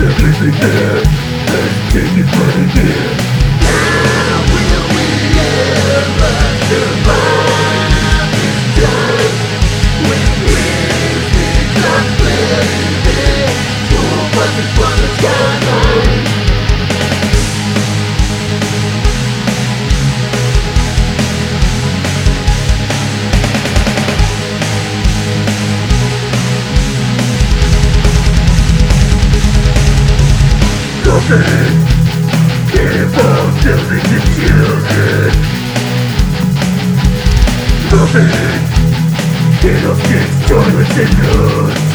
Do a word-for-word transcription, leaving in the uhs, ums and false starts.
everything there has taken from here. How will we ever survive this time when music are fading? School buses from the skyline. Nothing can involve killing the children. Nothing can escape toilets and nuts.